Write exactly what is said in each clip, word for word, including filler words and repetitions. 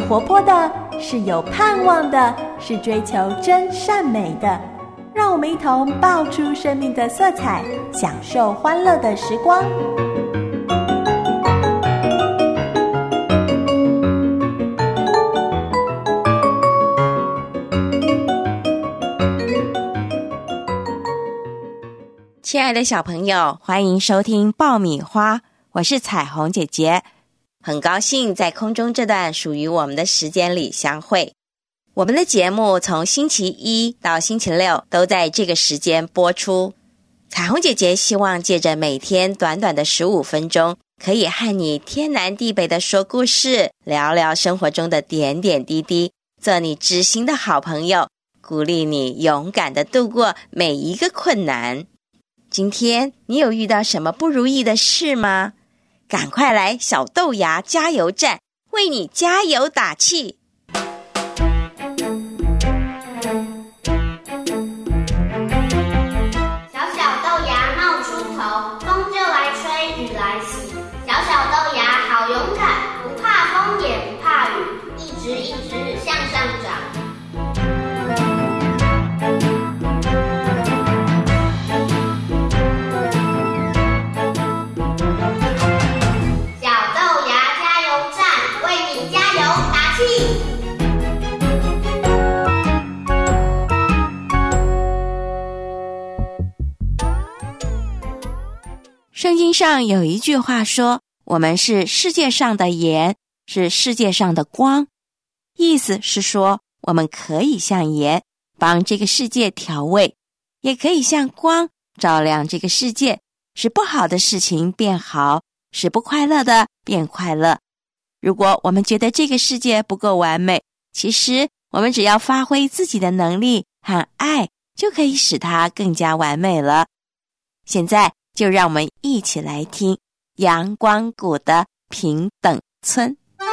活泼的，是有盼望的，是追求真善美的。让我们一同爆出生命的色彩，享受欢乐的时光。 亲爱的小朋友，欢迎收听爆米花，我是彩虹姐姐。很高兴在空中这段属于我们的时间里相会。我们的节目从星期一到星期六都在这个时间播出。彩虹姐姐希望借着每天短短的十五分钟，可以和你天南地北的说故事，聊聊生活中的点点滴滴，做你知心的好朋友，鼓励你勇敢地度过每一个困难。今天你有遇到什么不如意的事吗？赶快来小豆芽加油站，为你加油打气。 小小豆芽冒出头，风就来吹，雨来袭。小小豆芽好勇敢，不怕风也不怕雨，一直一直向上长。 圣经上有一句话说，我们是世界上的盐，是世界上的光。意思是说，我们可以像盐，帮这个世界调味，也可以像光，照亮这个世界，使不好的事情变好，使不快乐的变快乐。如果我们觉得这个世界不够完美，其实我们只要发挥自己的能力和爱，就可以使它更加完美了。现在就让我们一起来听阳光谷的平等村。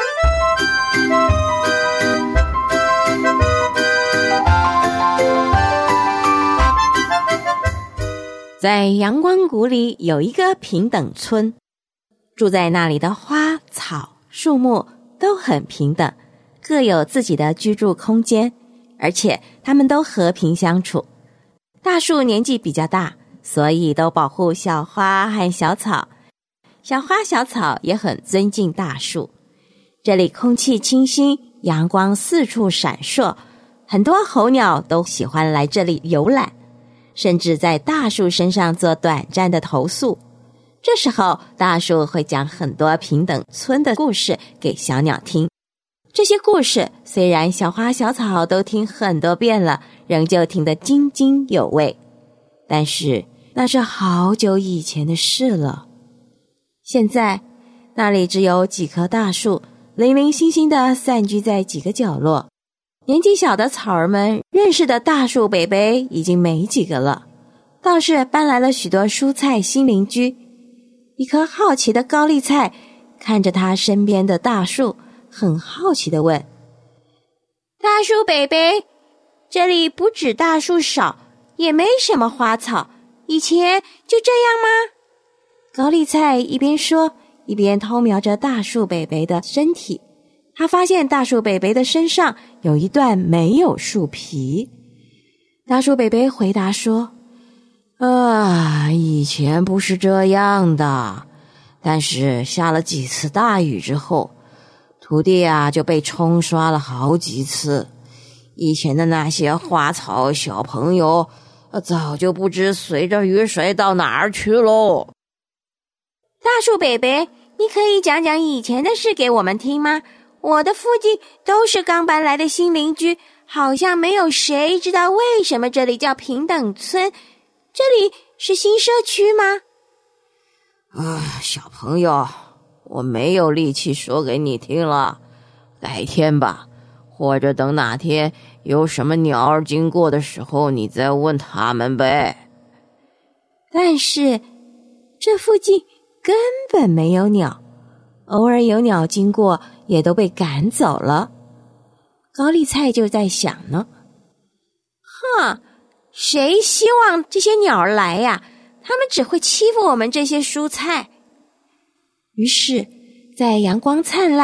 在阳光谷里有一个平等村，住在那里的花草树木都很平等，各有自己的居住空间，而且他们都和平相处。大树年纪比较大，所以都保护小花和小草，小花小草也很尊敬大树。这里空气清新，阳光四处闪烁，很多候鸟都喜欢来这里游览，甚至在大树身上做短暂的投宿。这时候大树会讲很多平等村的故事给小鸟听。这些故事虽然小花小草都听很多遍了，仍旧听得津津有味，但是那是好久以前的事了。现在那里只有几棵大树，零零星星地散居在几个角落。年纪小的草儿们认识的大树伯伯已经没几个了，倒是搬来了许多蔬菜新邻居。一颗好奇的高丽菜看着他身边的大树，很好奇地问：大树伯伯，这里不止大树少，也没什么花草，以前就这样吗？高丽菜一边说，一边偷瞄着大树伯伯的身体。他发现大树伯伯的身上有一段没有树皮。大树伯伯回答说：啊，以前不是这样的，但是下了几次大雨之后，土地啊就被冲刷了好几次，以前的那些花草小朋友早就不知随着雨水到哪儿去喽。大树伯伯，你可以讲讲以前的事给我们听吗？我的附近都是刚搬来的新邻居，好像没有谁知道为什么这里叫平等村。这里是新社区吗？啊，小朋友，我没有力气说给你听了，改天吧，或者等哪天有什么鸟儿经过的时候，你再问他们呗。但是这附近根本没有鸟，偶尔有鸟经过，也都被赶走了。高丽菜就在想呢，哼，谁希望这些鸟儿来呀？它们只会欺负我们这些蔬菜。于是在阳光灿烂、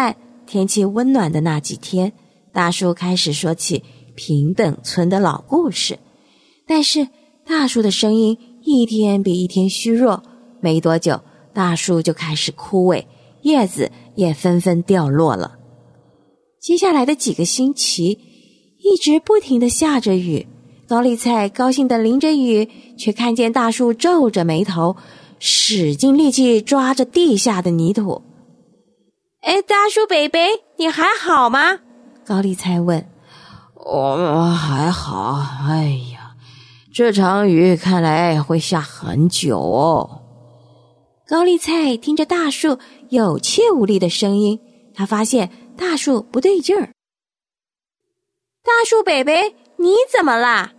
天气温暖的那几天，大树开始说起平等村的老故事。但是大树的声音一天比一天虚弱，没多久大树就开始枯萎，叶子也纷纷掉落了。接下来的几个星期一直不停地下着雨，高丽菜高兴地淋着雨，却看见大树皱着眉头，使尽力气抓着地下的泥土。哎，大树伯伯，你还好吗？高丽菜问。 我还好，哎呀，这场雨看来会下很久哦。 高丽菜听着大树有气无力的声音，他发现大树不对劲儿。大树伯伯，你怎么啦？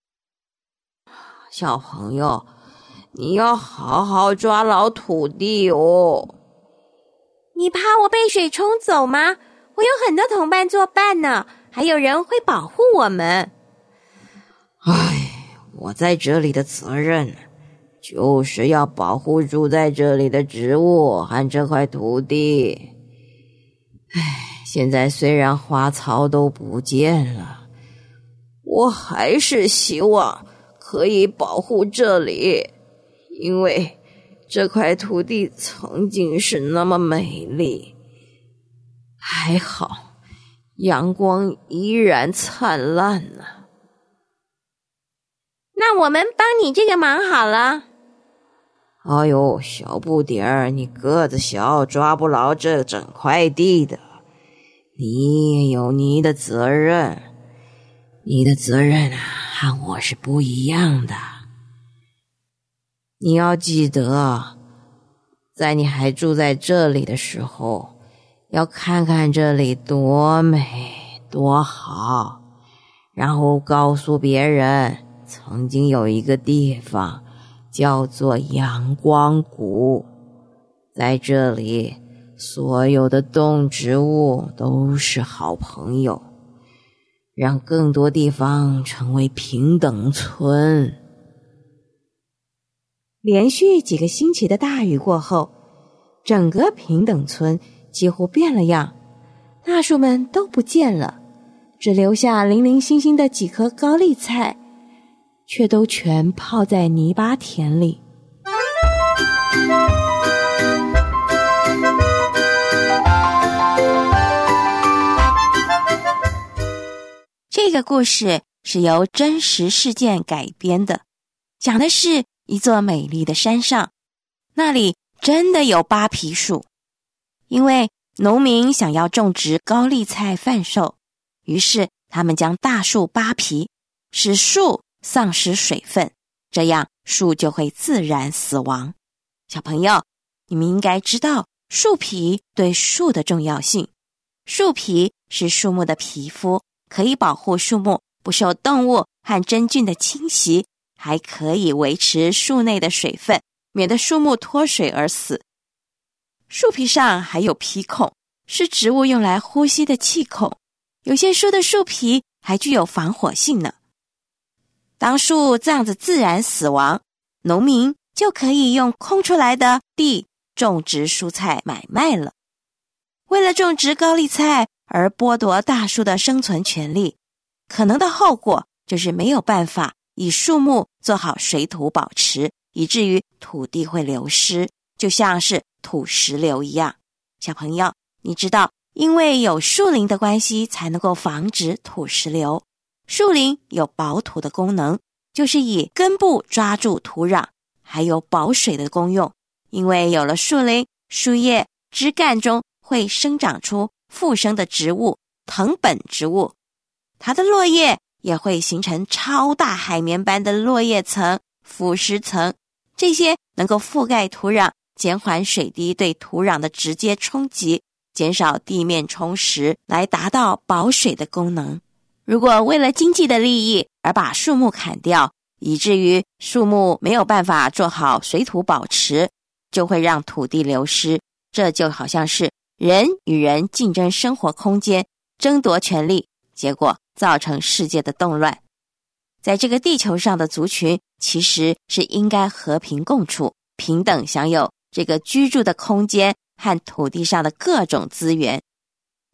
小朋友，你要好好抓牢土地哦。 你怕我被水冲走吗？我有很多同伴作伴呢，还有人会保护我们。 唉，我在这里的责任就是要保护住在这里的植物和这块土地。唉，现在虽然花草都不见了，我还是希望可以保护这里，因为这块土地曾经是那么美丽。还好，阳光依然灿烂呢。 那我们帮你这个忙好了。 哎呦，小不点儿，你个子小，抓不牢这整块地的。你有你的责任，你的责任啊，和我是不一样的。你要记得，在你还住在这里的时候，要看看这里多美多好，然后告诉别人，曾经有一个地方叫做阳光谷，在这里所有的动植物都是好朋友，让更多地方成为平等村。 连续几个星期的大雨过后，整个平等村几乎变了样，大树们都不见了，只留下零零星星的几棵高丽菜，却都全泡在泥巴田里。这个故事是由真实事件改编的，讲的是一座美丽的山上，那里真的有扒皮树。因为农民想要种植高丽菜贩售，于是他们将大树扒皮，使树丧失水分，这样树就会自然死亡。小朋友，你们应该知道树皮对树的重要性。树皮是树木的皮肤，可以保护树木不受动物和真菌的侵袭，还可以维持树内的水分，免得树木脱水而死。树皮上还有皮孔，是植物用来呼吸的气孔，有些树的树皮还具有防火性呢。当树这样子自然死亡，农民就可以用空出来的地种植蔬菜买卖了。为了种植高丽菜而剥夺大树的生存权利，可能的后果就是没有办法以树木做好水土保持，以至于土地会流失，就像是土石流一样。小朋友，你知道因为有树林的关系才能够防止土石流。树林有保土的功能，就是以根部抓住土壤，还有保水的功用。因为有了树林，树叶、枝干中会生长出附生的植物，藤本植物，它的落叶也会形成超大海绵般的落叶层、腐蚀层，这些能够覆盖土壤，减缓水滴对土壤的直接冲击，减少地面冲蚀，来达到保水的功能。如果为了经济的利益而把树木砍掉，以至于树木没有办法做好水土保持，就会让土地流失。这就好像是人与人竞争生活空间，争夺权利，结果造成世界的动乱。在这个地球上的族群其实是应该和平共处，平等享有这个居住的空间和土地上的各种资源。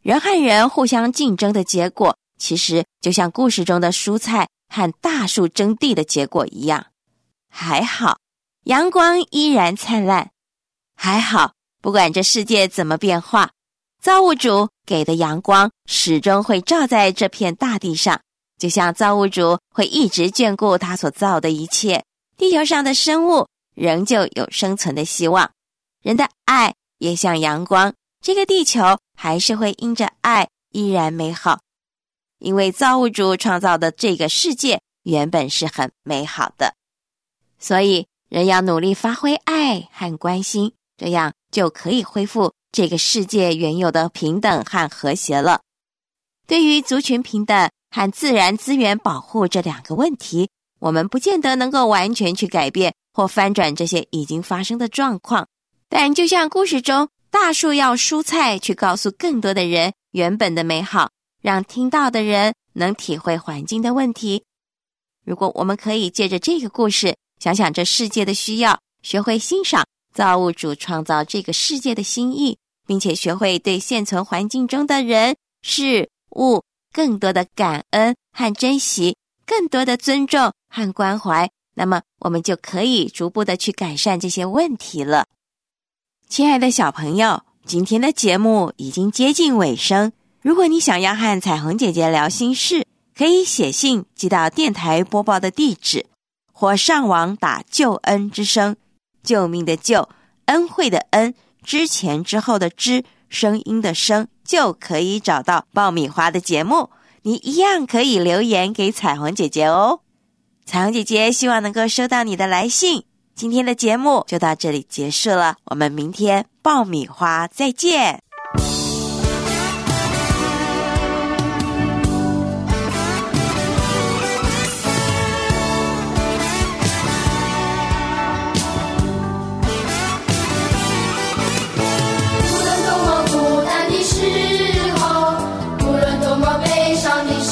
人和人互相竞争的结果，其实就像故事中的蔬菜和大树争地的结果一样。还好，阳光依然灿烂。还好，不管这世界怎么变化，造物主给的阳光始终会照在这片大地上，就像造物主会一直眷顾他所造的一切，地球上的生物仍旧有生存的希望。人的爱也像阳光，这个地球还是会因着爱依然美好。因为造物主创造的这个世界原本是很美好的，所以人要努力发挥爱和关心，这样就可以恢复这个世界原有的平等和和谐了。对于族群平等和自然资源保护这两个问题，我们不见得能够完全去改变或翻转这些已经发生的状况，但就像故事中大树要蔬菜去告诉更多的人原本的美好，让听到的人能体会环境的问题。如果我们可以借着这个故事想想这世界的需要，学会欣赏造物主创造这个世界的心意，并且学会对现存环境中的人事物更多的感恩和珍惜，更多的尊重和关怀，那么我们就可以逐步的去改善这些问题了。亲爱的小朋友，今天的节目已经接近尾声，如果你想要和彩虹姐姐聊心事，可以写信寄到电台播报的地址，或上网打救恩之声，救命的救，恩惠的恩，之前之后的之，声音的声，就可以找到爆米花的节目。你一样可以留言给彩虹姐姐哦。彩虹姐姐希望能够收到你的来信。今天的节目就到这里结束了，我们明天爆米花再见。 无论多么孤单的时候，无论多么悲伤的时候，